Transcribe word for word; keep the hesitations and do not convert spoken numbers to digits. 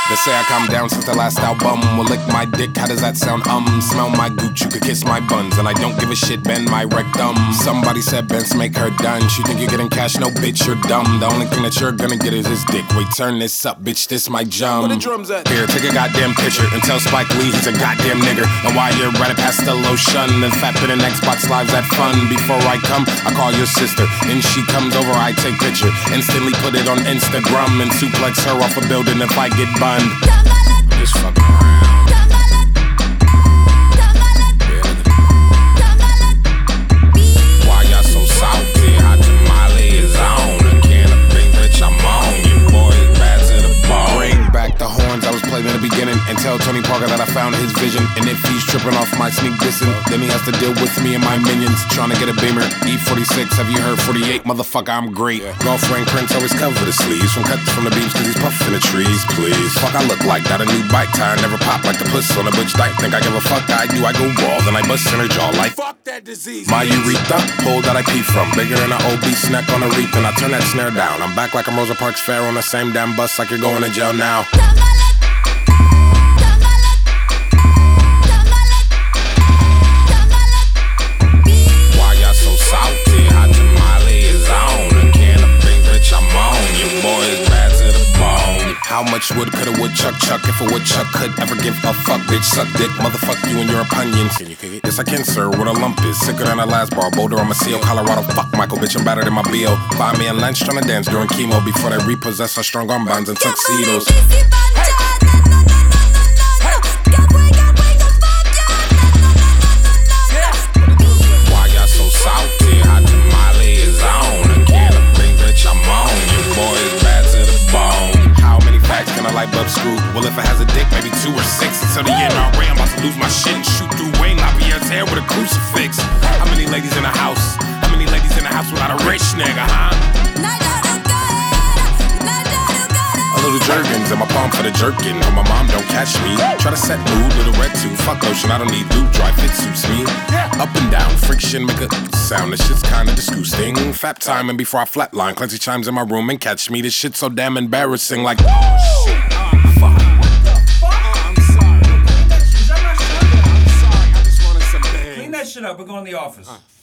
They say I calmed down since the last album. Will lick my dick, how does that sound? Um, smell my gooch, you could kiss my buns. And I don't give a shit, bend my rectum. Somebody said Benz make her done. She think you're getting cash, no bitch, you're dumb. The only thing that you're gonna get is his dick. Wait, turn this up, bitch, this my jump. Where the drums at? Here, take a goddamn picture and tell Spike Lee he's a goddamn nigger. And while you're right past the lotion and fat bit and Xbox Live's that fun. Before I come, I call your sister. And she comes over, I take picture. Instantly put it on Instagram and suplex her off a building if I get bunned. Just fuck around. Why y'all so salty? Hot tamale is on. A can of pink, bitch, I'm on. You boys bad to the bone. Bring back the horns I was playing in the beginning. And tell Tony Parker that I found his vision. And if he's tripping off my sneak dissing, then he has to deal with me and my minions. Trying to get a Beamer, E forty-six, have you heard forty-eight? Motherfucker, I'm great. Yeah. Girlfriend Prince always cover the sleeves. From cuts from the beams cause he's puffing the trees, please. Fuck, I look like that, a new bike tire. Never pop like the puss on a butch dyke. Think I give a fuck, I do, I go raw. Then I bust in her jaw like fuck that disease. My urethra, hole that I pee from. Bigger than an obese neck on a reef. And I turn that snare down. I'm back like I'm Rosa Parks Fair on the same damn bus like you're going to jail now. How much wood could a woodchuck chuck if a woodchuck could ever give a fuck? Bitch, suck dick, motherfuck you and your opinions. Can you kick it? Yes, I can, sir. What a lump is. Sicker than a last bar. Boulder, I'm a seal. Colorado, fuck Michael, bitch, I'm better than my B O. Find me in lunch trying to dance during chemo before they repossess our strong arm bands and tuxedos. Why y'all so salty? Hot tamale is on. A can of pink, bitch, I'm on. You boys bad to the bone. Can a light bulb screw? Well, if it has a dick, maybe two or six. Until the N R A, I'm about to lose my shit and shoot through Wayne LaPierre's hair with a crucifix. How many ladies in the house? How many ladies in the house without a rich nigga, huh? A little jerkins in my palm for the jerkin. Or my mom don't catch me. Try to set mood, little red too. Fuck lotion, I don't need lube, dry fit suits me. Up and down, friction, make a sound. This shit's kinda disgusting. Fap time and before I flatline, Clancy chimes in my room and catch me. This shit's so damn embarrassing, like oh shit. Fuck. I'm sorry. I'm sorry. I just wanted some bang. Clean that shit up. We're going to the office. Uh.